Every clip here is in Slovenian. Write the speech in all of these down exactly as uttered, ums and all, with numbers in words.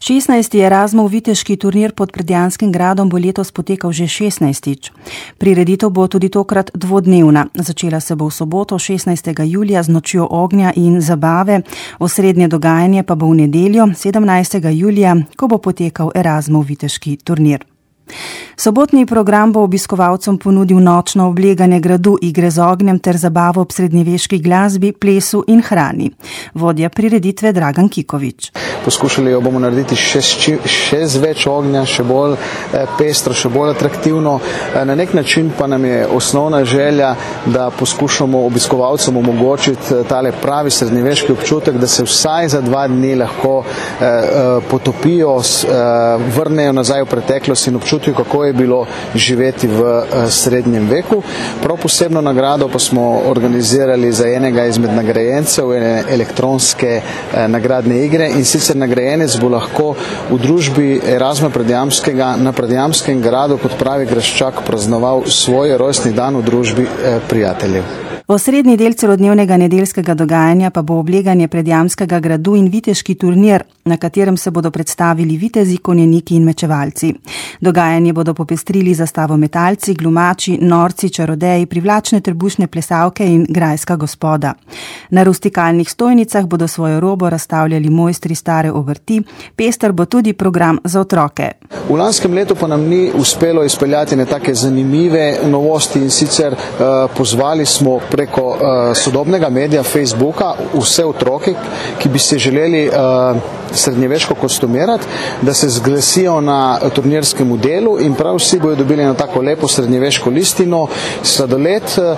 šestnajsti Erasmov viteški turnir pod Predjanskim gradom bo letos potekal že šestnajstič. Prireditev bo tudi tokrat dvodnevna. Začela se bo v soboto šestnajstega julija z nočjo ognja in zabave, osrednje dogajanje pa bo v nedeljo sedemnajstega julija, ko bo potekal Erasmov viteški turnir. Sobotni program bo obiskovalcem ponudil nočno obleganje gradu, igre z ognjem ter zabavo ob srednjeveški glasbi, plesu in hrani. Vodja prireditve Dragan Kikovič. Poskušali jo bomo narediti še, še z več ognja, še bolj pestro, še bolj atraktivno. Na nek način pa nam je osnovna želja, da poskušamo obiskovalcem omogočiti tale pravi srednjeveški občutek, da se vsaj za dva dni lahko eh, potopijo, eh, vrnejo nazaj v preteklost in občutijo, kako je bilo živeti v eh, srednjem veku. Prav posebno nagrado pa smo organizirali za enega izmed nagrajencev ene elektronske eh, nagradne igre, in sicer nagrajenec bo lahko v družbi Erasma Predjamskega na Predjamskem gradu kot pravi graščak praznoval svoj rojstni dan v družbi eh, prijateljev. Osrednji del celodnevnega nedeljskega dogajanja pa bo obleganje Predjamskega gradu in viteški turnir, na katerem se bodo predstavili vitezi, konjeniki in mečevalci. Dogajanje bodo popestrili zastavometalci, glumači, norci, čarodeji, privlačne trebušne plesavke in grajska gospoda. Na rustikalnih stojnicah bodo svojo robo razstavljali mojstri stare obrti, pester bo tudi program za otroke. V lanskem letu pa nam ni uspelo izpeljati ne take zanimive novosti, in sicer uh, pozvali smo preko uh, sodobnega medija Facebooka vse otroke, ki bi se želeli uh, srednjeveško kostumirati, da se zglasijo na turnirskem delu, in prav vsi bojo dobili na tako lepo srednjeveško listino, sladoled, uh,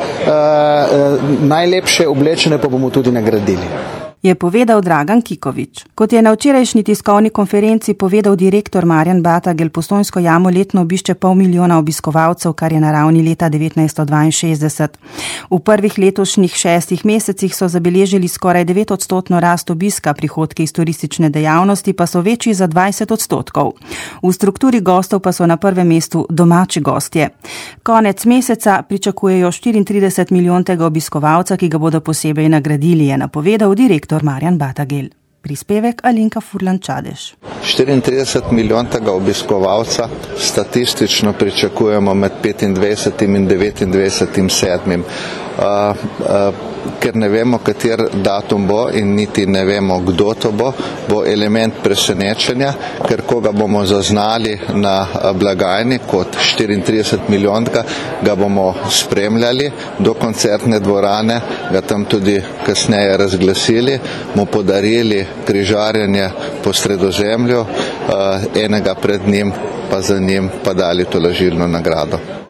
uh, najlepše oblečene pa bomo tudi nagradili. Je povedal Dragan Kikovič. Kot je na včerajšnji tiskovni konferenci povedal direktor Marjan Batagel, Postojnsko jamo letno obišče pol milijona obiskovalcev, kar je na ravni leta devetnajststo dvainšestdeset. V prvih letošnjih šestih mesecih so zabeležili skoraj devet odstotno rast obiska, prihodki iz turistične dejavnosti pa so večji za dvajset odstotkov. V strukturi gostov pa so na prvem mestu domači gostje. Konec meseca pričakujejo štiriintrideset milijontega obiskovalca, ki ga bodo posebej nagradili, je napovedal direktor Marjan Batagel. Prispevek Alenka Furlan-Čadež. štiriintrideset milijontega obiskovalca statistično pričakujemo med petindvajsetim in devetindvajsetim sedmim. Uh, uh, ker ne vemo, kater datum bo in niti ne vemo, kdo to bo, bo element presenečenja, ker koga bomo zaznali na blagajni kot štiriintrideset milijonka, ga bomo spremljali do koncertne dvorane, ga tam tudi kasneje razglasili, mu podarili križarjenje po Sredozemlju, uh, enega pred njim pa za njim pa dali tolažilno nagrado.